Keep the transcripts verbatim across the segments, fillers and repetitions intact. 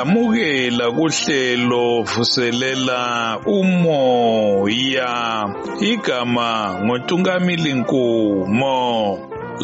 Yamukela kuhlelo vuselela umoya. Igama ngoTungamili Nkumo.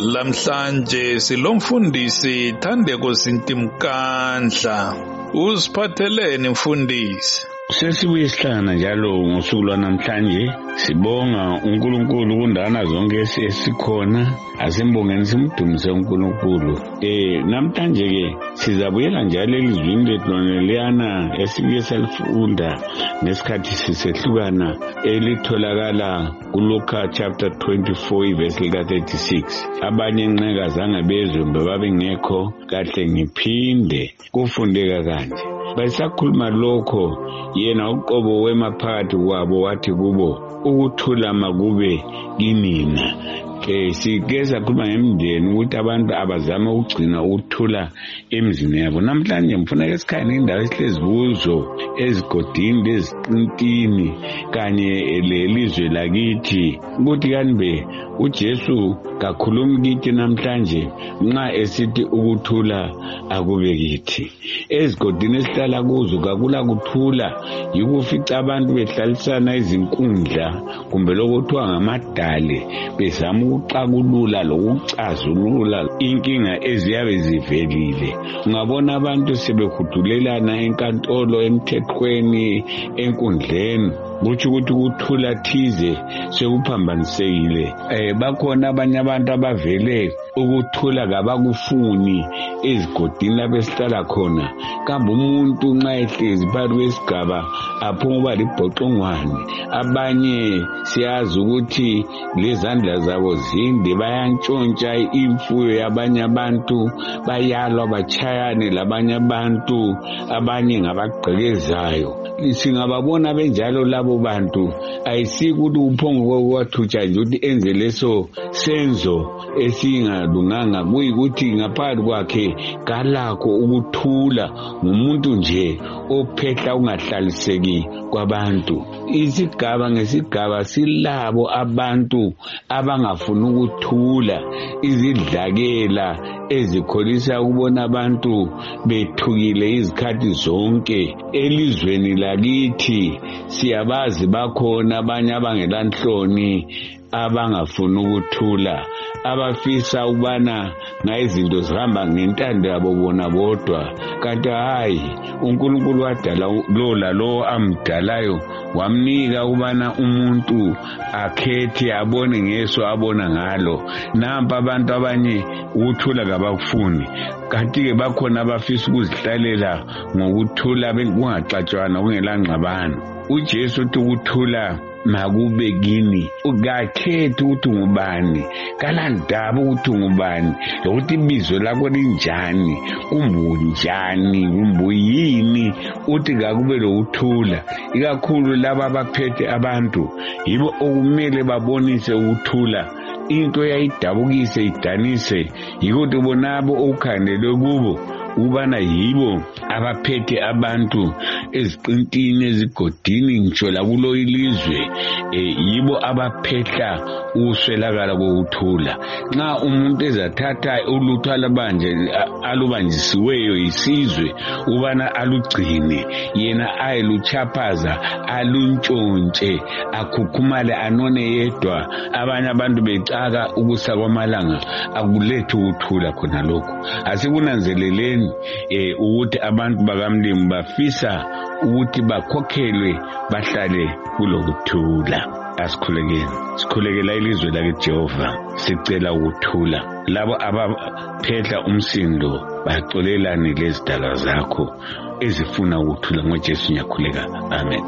Lamhlanje silomfundisi Thandeko Sintimkandla. Usiphatheleni mfundisi? Sesibuye sihlangana njalo ngosuku lwanamhlanje sibonga uNkulunkulu kundana zonke esikhona, asimbongeni simdumise uNkulunkulu. Eh namhlanje ke sizabuyela njalo elizwini lethu leliyana esike salifunda ngesikhathi sisehlukana elitholakala kuLuka chapter twenty-four verse lika thirty-six. Abanye nqeka zange bezwe mbe babengekho kahle ngiphinde kufundeka kanje. Bayisakhuluma lokho yena uqobo wemaphakathi kwabo wathi kubo, ukuthula makube kinina. ke sigeza kuba ngemndeni ukuthi abantu abazama ukugcina ukuthula emzini yabo. Namhlanje mfuna ke sikhanye indawo esilezibuzo ezigodini leziqintini kanye lelizwe lakithi ukuthi kanbe uJesu kakhulumi kithi namhlanje nxa esithi ukuthula akube kithi. Ezigodini esihlala kuzo kakula kuthula, yikufica abantu behlalisana izinkundla kumbe lokuthiwa ngamadale bezama ukuxakulula lokucazulula inkinga eziyabe zivelile. Ungabona abantu sebekhudulelana enkantolo, emthethweni, enkundleni, kuthi ukuthi ukuthula thize sekuphambanisekile. Eh bakhona abanye abantu abavele ukuthula kabakufuni ezigodini lapho esihlala khona. Kambe umuntu nxa ehlezi phakathi kwesigaba aphuma uba libhoxongwane. Abanye siyazi ukuthi lezandla zabo zinde, bayantshontsha imfuyo yabanye abantu, bayalwa bachayane labanye abantu, abanye ngabagqekezayo. Singababona benjalo labo bantu, ayisikuthi uphongo kwathutsha nje ukuthi enze leso senzo esingalunganga, kuyikuthi ngaphakathi kwakhe kalakho ukuthula, ngumuntu nje ophehla ungahlaliseki kwabantu. Isigaba ngesigaba silabo abantu abangafuni ukuthula, izidlakela ezikholisa ukubona abantu bethukile izikhathi zonke. Elizweni lakithi siyabazi bakhona abanye abangelanhloni abangafuni ukuthula, abafisa ubana ngayizinto zihamba ngentando yabo bona bodwa. Kanti hayi, uNkulunkulu wadala lo lalo amdalayo, wamnika ubana umuntu akhethe abone ngeso abona ngalo. Nampa abantu abanye ukuthula kabakufuni, kanti ke bakhona abafisa ukuzihlalela ngokuthula kungaxatshwana kungelangxabano. uJesu uthi ukuthula makube kini. Ukakhethe ukuthi ngubani, kalandaba ukuthi ngubani, lokuthi ibizo lakho linjani, umbunjani, umbuyini, uthi kakube lokuthula. Ikakhulu laba abaphethe abantu yibo okumele babonise ukuthula. Into yayidabukise idanise yikuthi bonabo okukhandelwe kubo ubana yibo abaphethe abantu eziqintini ezigodini ngitsho lakulo ilizwe, eh yibo abaphehla uswelakala kokuthula. Nxa umuntu ezathatha ulutho alabanje alubanjisiweyo isizwe ubana alugcine, yena ayeluchaphaza aluntshontshe akhukhumale anone yedwa, abanye abantu becaka ukusa kwamalanga, akulethe ukuthula khona lokho. Asikunanzeleleni eh ukuthi abantu bakamlimu bafisa ukuthi bakhokhelwe bahlale kulokuthula. Asikhulekeni, sikhulekela ilizwe lakithi Jehova, sicela ukuthula. Labo abaphehla umsindo baxolelane lezidalwa zakho ezifuna ukuthula ngoJesu nyakhuleka. Amen.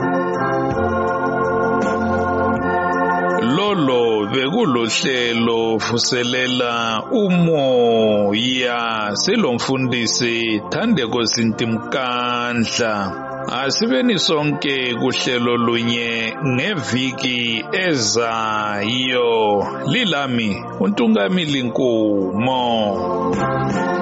Lolo bekulohlelo vuselela umoya selomfundisi Thandeko Sintimkandla. Asibeni sonke kuhlelo lunye ngeviki ezayo. Lilami uNtungamili Nkumo.